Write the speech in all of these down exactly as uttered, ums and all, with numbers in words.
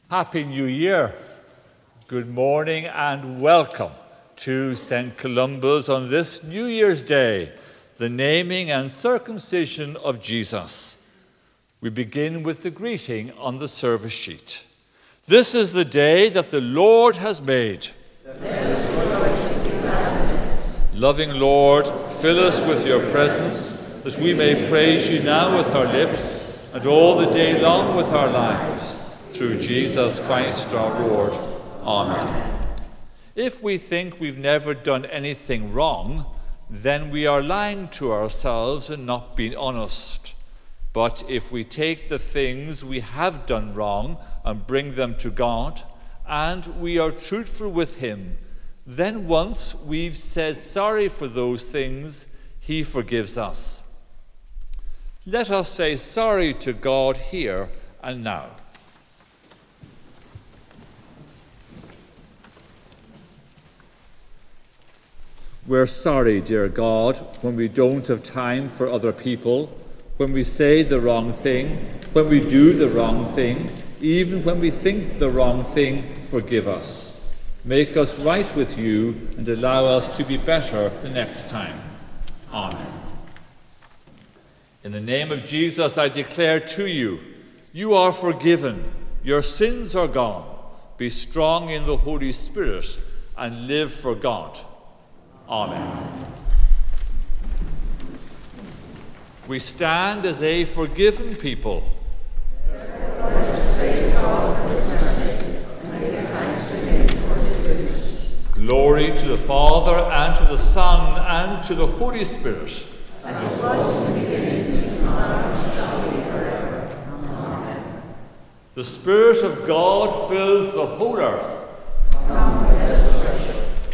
Happy New Year. Good morning and welcome to Saint Columba's on this New Year's Day, the naming and circumcision of Jesus. We begin with the greeting on the service sheet. This is the day that the Lord has made. Loving Lord, fill us with your presence, that we may praise you now with our lips and all the day long with our lives. Through Jesus Christ our Lord. Amen. If we think we've never done anything wrong, then we are lying to ourselves and not being honest. But if we take the things we have done wrong and bring them to God, and we are truthful with him, then once we've said sorry for those things, he forgives us. Let us say sorry to God here and now. We're sorry, dear God, when we don't have time for other people, when we say the wrong thing, when we do the wrong thing, even when we think the wrong thing. Forgive us. Make us right with you and allow us to be better the next time. Amen. In the name of Jesus, I declare to you, you are forgiven, your sins are gone. Be strong in the Holy Spirit and live for God. Amen. We stand as a forgiven people. Glory to the Father, and to the Son, and to the Holy Spirit. As it was in the beginning, is now, and shall be forever. Amen. The Spirit of God fills the whole earth. Come, let us worship.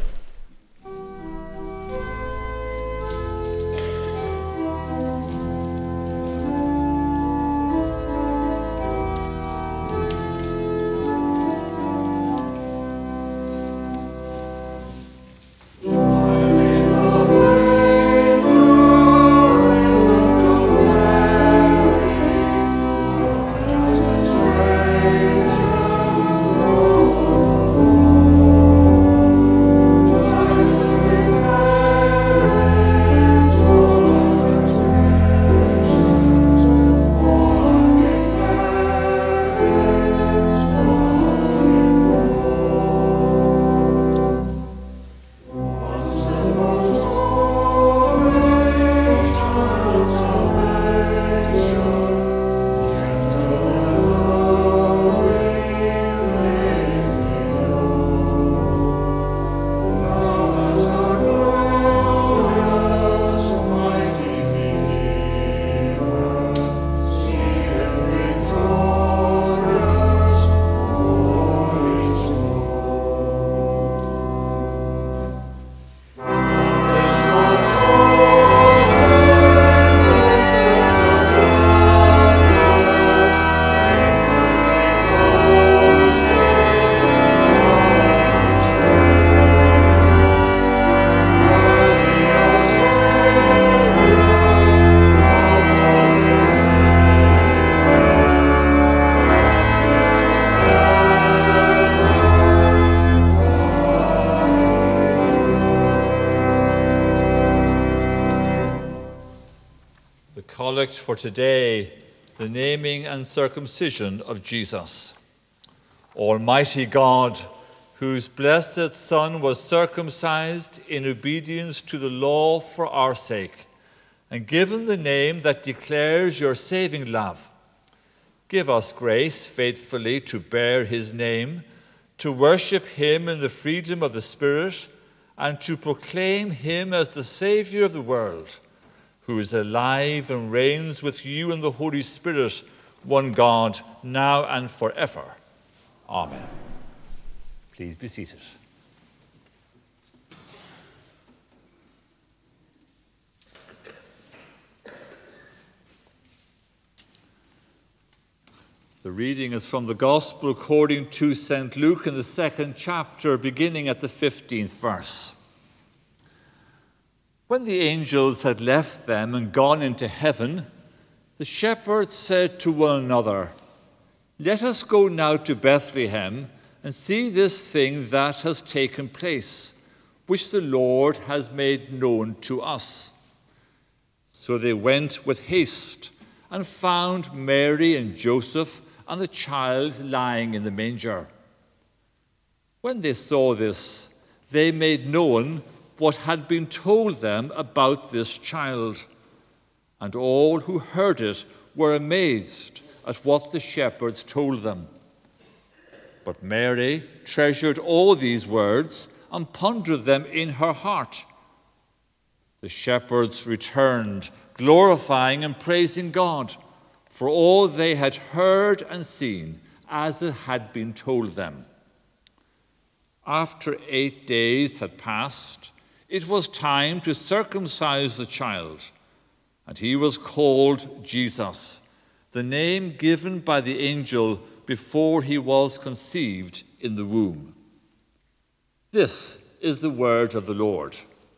Collect for today, the naming and circumcision of Jesus. Almighty God, whose blessed Son was circumcised in obedience to the law for our sake, and given the name that declares your saving love, give us grace faithfully to bear his name, to worship him in the freedom of the Spirit, and to proclaim him as the Saviour of the world, who is alive and reigns with you in the Holy Spirit, one God, now and forever. Amen. Please be seated. The reading is from the Gospel according to Saint Luke in the second chapter, beginning at the fifteenth verse. When the angels had left them and gone into heaven, the shepherds said to one another, "Let us go now to Bethlehem and see this thing that has taken place, which the Lord has made known to us." So they went with haste and found Mary and Joseph and the child lying in the manger. When they saw this, they made known what had been told them about this child, and all who heard it were amazed at what the shepherds told them. But Mary treasured all these words and pondered them in her heart. The shepherds returned, glorifying and praising God for all they had heard and seen as it had been told them. After eight days had passed, it was time to circumcise the child, and he was called Jesus, the name given by the angel before he was conceived in the womb. This is the word of the Lord.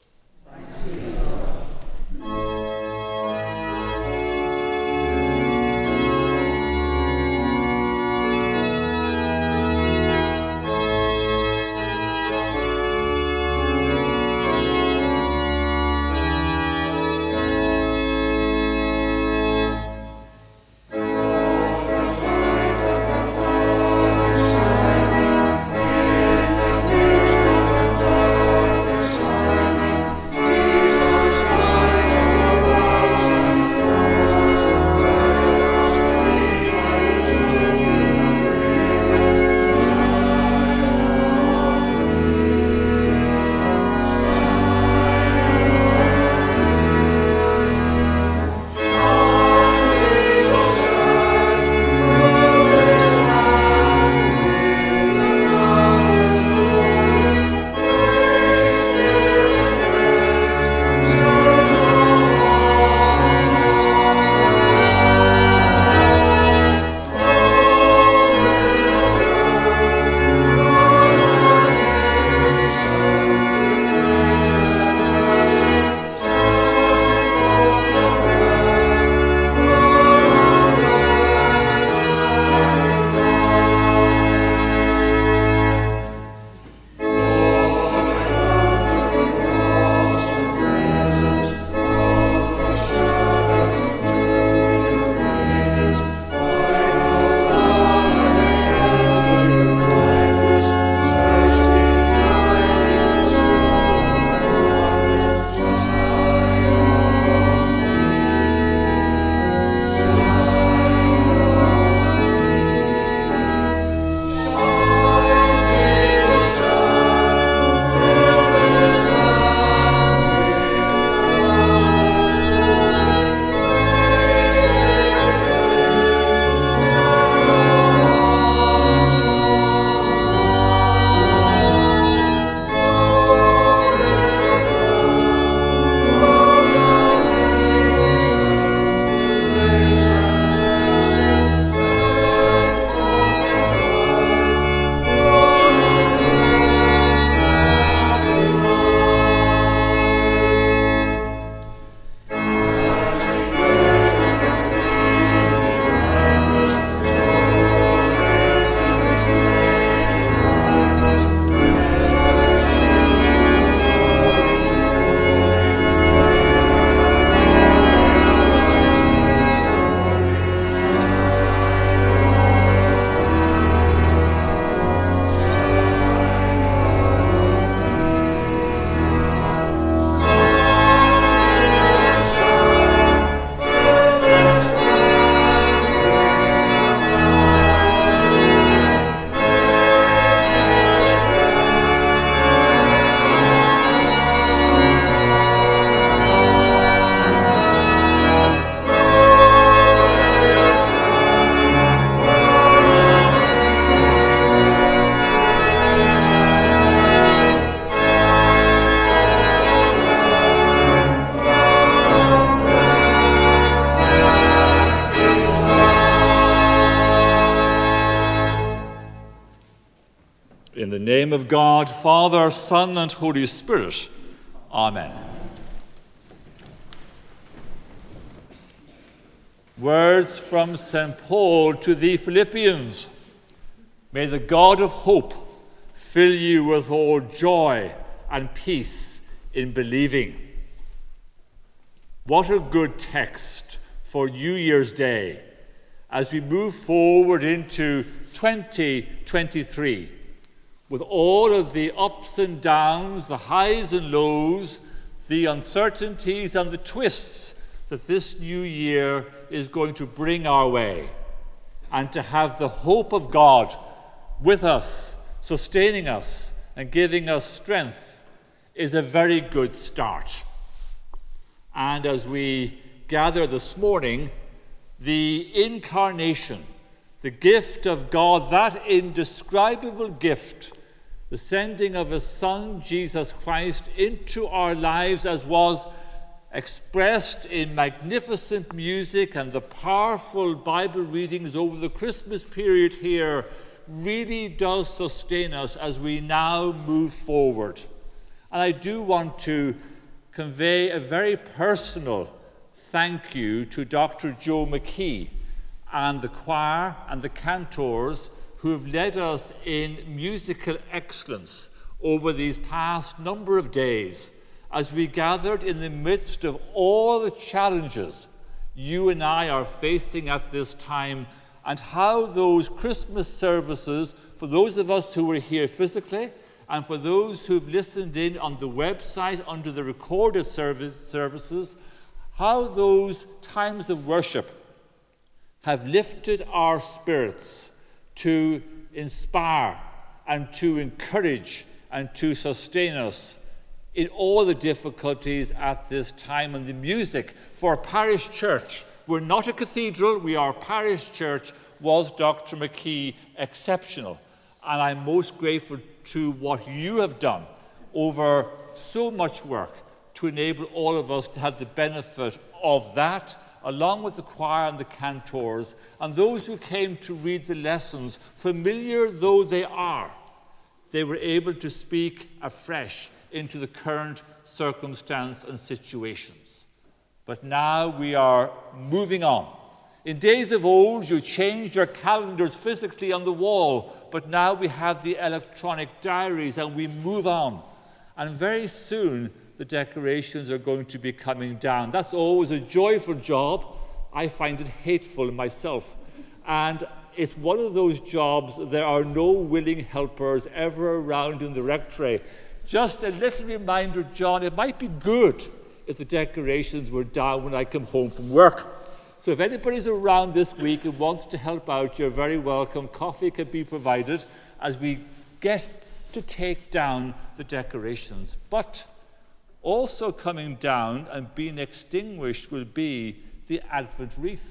In the name of God, Father, Son, and Holy Spirit. Amen. Words from Saint Paul to the Philippians. May the God of hope fill you with all joy and peace in believing. What a good text for New Year's Day as we move forward into twenty twenty-three with all of the ups and downs, the highs and lows, the uncertainties and the twists that this new year is going to bring our way, and to have the hope of God with us, sustaining us and giving us strength is a very good start. And as we gather this morning, the incarnation, the gift of God, that indescribable gift, the sending of his Son, Jesus Christ, into our lives, as was expressed in magnificent music and the powerful Bible readings over the Christmas period here, really does sustain us as we now move forward. And I do want to convey a very personal thank you to Doctor Joe McKee and the choir and the cantors who have led us in musical excellence over these past number of days as we gathered in the midst of all the challenges you and I are facing at this time, and how those Christmas services, for those of us who were here physically and for those who've listened in on the website under the recorded service, services, how those times of worship have lifted our spirits to inspire and to encourage and to sustain us in all the difficulties at this time. And the music for a parish church, we're not a cathedral, we are a parish church, was Doctor McKee exceptional. And I'm most grateful to what you have done over so much work to enable all of us to have the benefit of that, along with the choir and the cantors, and those who came to read the lessons, familiar though they are, they were able to speak afresh into the current circumstance and situations. But now we are moving on. In days of old, you changed your calendars physically on the wall, but now we have the electronic diaries and we move on. And very soon, the decorations are going to be coming down. That's always a joyful job. I find it hateful myself. And it's one of those jobs, there are no willing helpers ever around in the rectory. Just a little reminder, John, it might be good if the decorations were down when I come home from work. So if anybody's around this week and wants to help out, you're very welcome. Coffee can be provided as we get to take down the decorations. But also coming down and being extinguished will be the Advent wreath.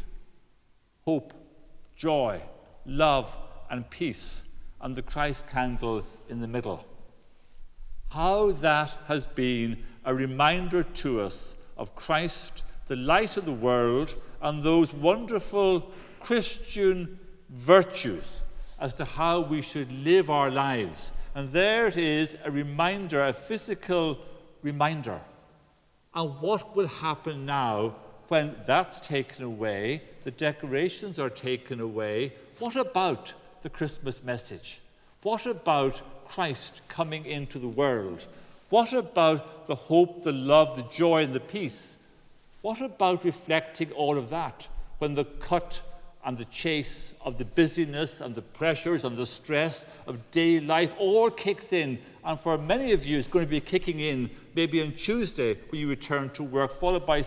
Hope, joy, love, and peace, and the Christ candle in the middle. How that has been a reminder to us of Christ, the light of the world, and those wonderful Christian virtues as to how we should live our lives. And there it is, a reminder, a physical reminder. And what will happen now when that's taken away, the decorations are taken away? What about the Christmas message? What about Christ coming into the world? What about the hope, the love, the joy, and the peace? What about reflecting all of that when the cut and the chase of the busyness and the pressures and the stress of daily life all kicks in? And for many of you, it's going to be kicking in maybe on Tuesday when you return to work, followed by